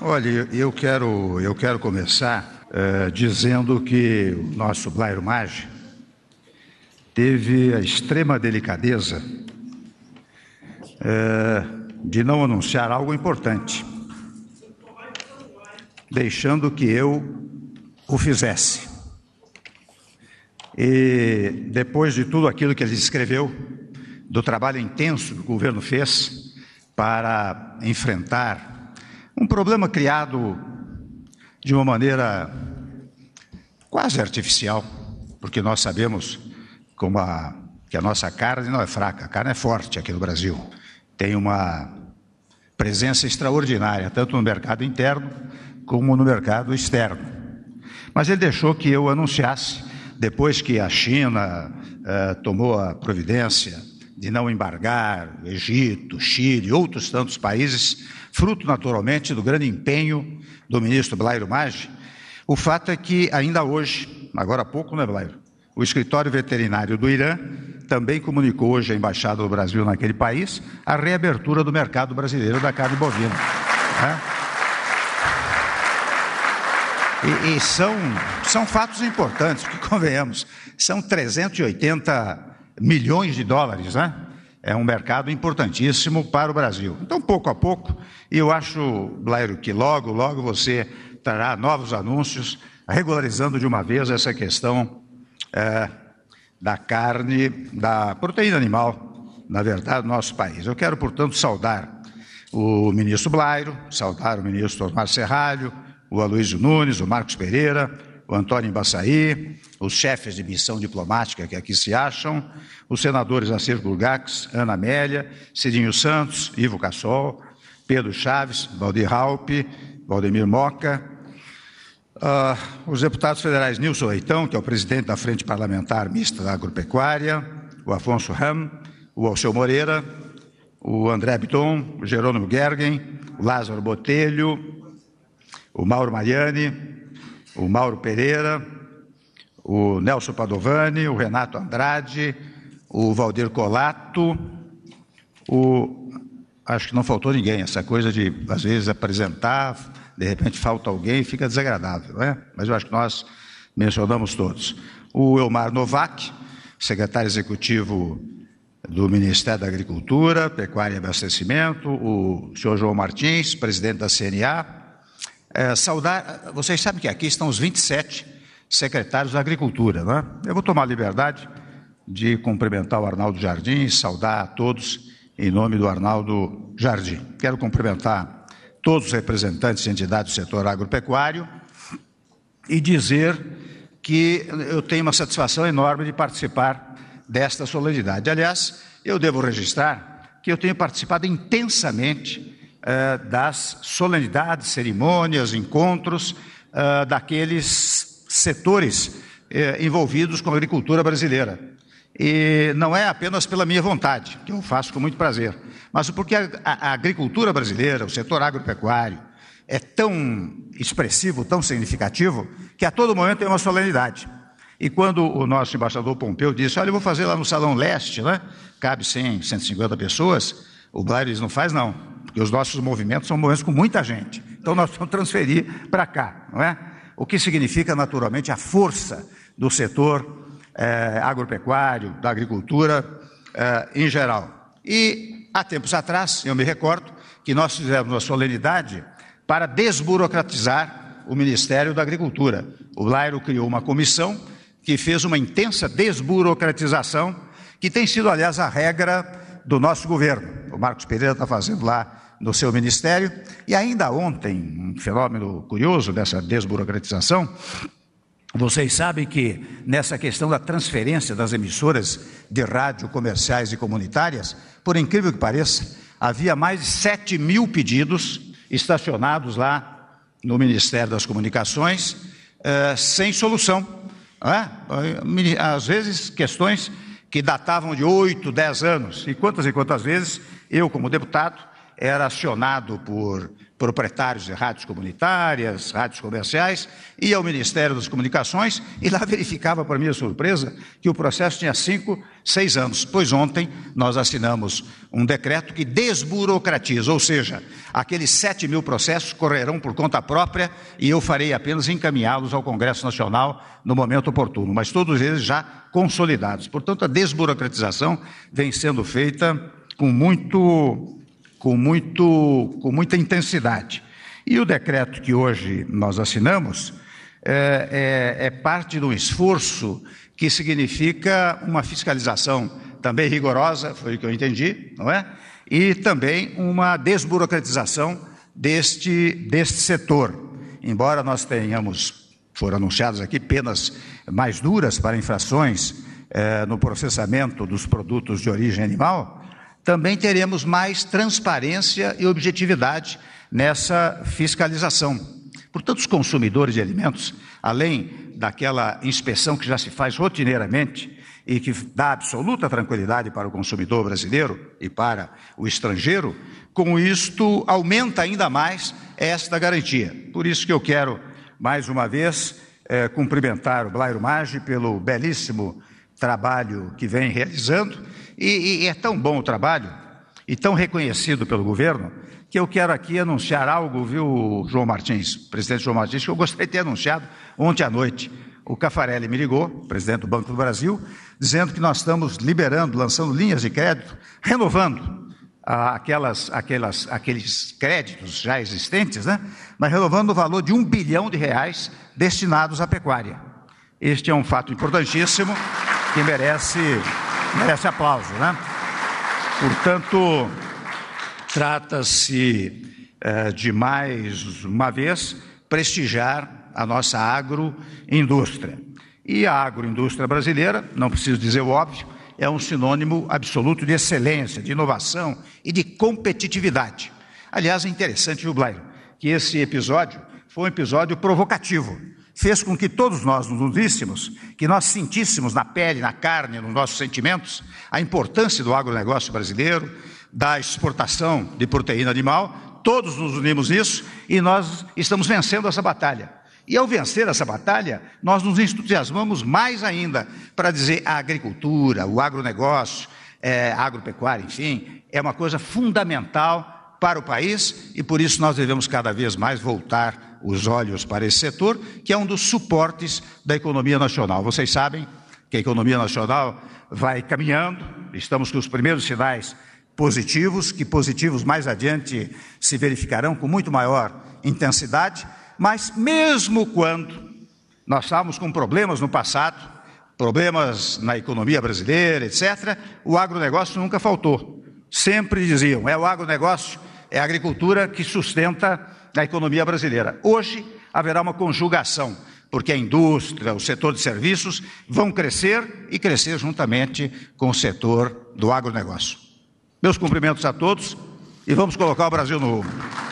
Olha, eu quero começar dizendo que o nosso Blairo Maggi teve a extrema delicadeza de não anunciar algo importante, deixando que eu o fizesse. E depois de tudo aquilo que ele escreveu, do trabalho intenso que o governo fez para enfrentar um problema criado de uma maneira quase artificial, porque nós sabemos que a nossa carne não é fraca, a carne é forte aqui no Brasil. Tem uma presença extraordinária, tanto no mercado interno como no mercado externo. Mas ele deixou que eu anunciasse, depois que a China tomou a providência de não embargar o Egito, Chile e outros tantos países, fruto naturalmente do grande empenho do ministro Blairo Maggi. O fato é que ainda hoje, agora há pouco, né, Blairo? O escritório veterinário do Irã também comunicou hoje à Embaixada do Brasil naquele país a reabertura do mercado brasileiro da carne bovina. E são fatos importantes, porque convenhamos, são 380 milhões de dólares, né? É um mercado importantíssimo para o Brasil. Então, pouco a pouco, e eu acho, Blairo, que logo, logo você trará novos anúncios, regularizando de uma vez essa questão da carne, da proteína animal, na verdade, do nosso país. Eu quero, portanto, saudar o ministro Blairo, saudar o ministro Osmar Serralho, o Aloysio Nunes, o Marcos Pereira, o Antônio Embaçaí, os chefes de missão diplomática que aqui se acham, os senadores Assir Gurgax, Ana Amélia, Cidinho Santos, Ivo Cassol, Pedro Chaves, Valdir Raupp, Valdemir Moca, os deputados federais Nilson Leitão, que é o presidente da Frente Parlamentar Mista da Agropecuária, o Afonso Ram, o Alceu Moreira, o André Biton, o Jerônimo Gergen, o Lázaro Botelho, o Mauro Mariani, o Mauro Pereira, o Nelson Padovani, o Renato Andrade, o Valdir Colato, acho que não faltou ninguém, essa coisa de, às vezes, apresentar, de repente falta alguém e fica desagradável, né? Mas eu acho que nós mencionamos todos. O Elmar Novak, secretário executivo do Ministério da Agricultura, Pecuária e Abastecimento, o senhor João Martins, presidente da CNA. Vocês sabem que aqui estão os 27 secretários da Agricultura, não é? Eu vou tomar a liberdade de cumprimentar o Arnaldo Jardim e saudar a todos em nome do Arnaldo Jardim. Quero cumprimentar todos os representantes de entidades do setor agropecuário e dizer que eu tenho uma satisfação enorme de participar desta solenidade. Aliás, eu devo registrar que eu tenho participado intensamente das solenidades, cerimônias, encontros daqueles setores envolvidos com a agricultura brasileira. E não é apenas pela minha vontade, que eu faço com muito prazer, mas porque a agricultura brasileira, o setor agropecuário, é tão expressivo, tão significativo, que a todo momento tem uma solenidade. E quando o nosso embaixador Pompeu disse, olha, eu vou fazer lá no Salão Leste, né? Cabe 100, 150 pessoas, o Blairo diz, não faz não, porque os nossos movimentos são movimentos com muita gente. Então nós vamos transferir para cá, não é? O que significa, naturalmente, a força do setor agropecuário, da agricultura em geral. E há tempos atrás, eu me recordo, que nós fizemos uma solenidade para desburocratizar o Ministério da Agricultura. O Blairo criou uma comissão que fez uma intensa desburocratização, que tem sido, aliás, a regra do nosso governo. O Marcos Pereira está fazendo lá no seu ministério, e ainda ontem, um fenômeno curioso dessa desburocratização, vocês sabem que nessa questão da transferência das emissoras de rádio comerciais e comunitárias, por incrível que pareça, havia mais de 7 mil pedidos estacionados lá no Ministério das Comunicações, sem solução. Às vezes questões que datavam de 8, 10 anos. E quantas vezes eu, como deputado, era acionado por proprietários de rádios comunitárias, rádios comerciais, ia ao Ministério das Comunicações e lá verificava, para minha surpresa, que o processo tinha 5, 6 anos, pois ontem nós assinamos um decreto que desburocratiza, ou seja, aqueles 7 mil processos correrão por conta própria e eu farei apenas encaminhá-los ao Congresso Nacional no momento oportuno, mas todos eles já consolidados. Portanto, a desburocratização vem sendo feita com muita intensidade. E o decreto que hoje nós assinamos é parte de um esforço que significa uma fiscalização também rigorosa, foi o que eu entendi, não é? E também uma desburocratização deste setor. Embora nós tenhamos, foram anunciadas aqui, penas mais duras para infrações no processamento dos produtos de origem animal, também teremos mais transparência e objetividade nessa fiscalização. Portanto, os consumidores de alimentos, além daquela inspeção que já se faz rotineiramente e que dá absoluta tranquilidade para o consumidor brasileiro e para o estrangeiro, com isto aumenta ainda mais esta garantia. Por isso que eu quero, mais uma vez, cumprimentar o Blairo Maggi pelo belíssimo trabalho que vem realizando, e é tão bom o trabalho e tão reconhecido pelo governo que eu quero aqui anunciar algo, viu, João Martins, presidente João Martins, que eu gostaria de ter anunciado ontem à noite. O Caffarelli me ligou, presidente do Banco do Brasil, dizendo que nós estamos liberando, lançando linhas de crédito, renovando aqueles créditos já existentes, né? Mas renovando o valor de R$1 bilhão destinados à pecuária. Este é um fato importantíssimo que merece aplauso, né? Portanto, trata-se de mais uma vez prestigiar a nossa agroindústria. E a agroindústria brasileira, não preciso dizer o óbvio, é um sinônimo absoluto de excelência, de inovação e de competitividade. Aliás, é interessante, viu, Blairo, que esse episódio foi um episódio provocativo. Fez com que todos nós nos uníssemos, que nós sentíssemos na pele, na carne, nos nossos sentimentos, a importância do agronegócio brasileiro, da exportação de proteína animal. Todos nos unimos nisso e nós estamos vencendo essa batalha. E ao vencer essa batalha, nós nos entusiasmamos mais ainda para dizer a agricultura, o agronegócio, a agropecuária, enfim, é uma coisa fundamental para o país e por isso nós devemos cada vez mais voltar os olhos para esse setor, que é um dos suportes da economia nacional. Vocês sabem que a economia nacional vai caminhando, estamos com os primeiros sinais positivos, que positivos mais adiante se verificarão com muito maior intensidade, mas mesmo quando nós estávamos com problemas no passado, problemas na economia brasileira, etc., o agronegócio nunca faltou. Sempre diziam, é o agronegócio, é a agricultura que sustenta a economia brasileira. Hoje haverá uma conjugação, porque a indústria, o setor de serviços vão crescer e crescer juntamente com o setor do agronegócio. Meus cumprimentos a todos e vamos colocar o Brasil no rumo.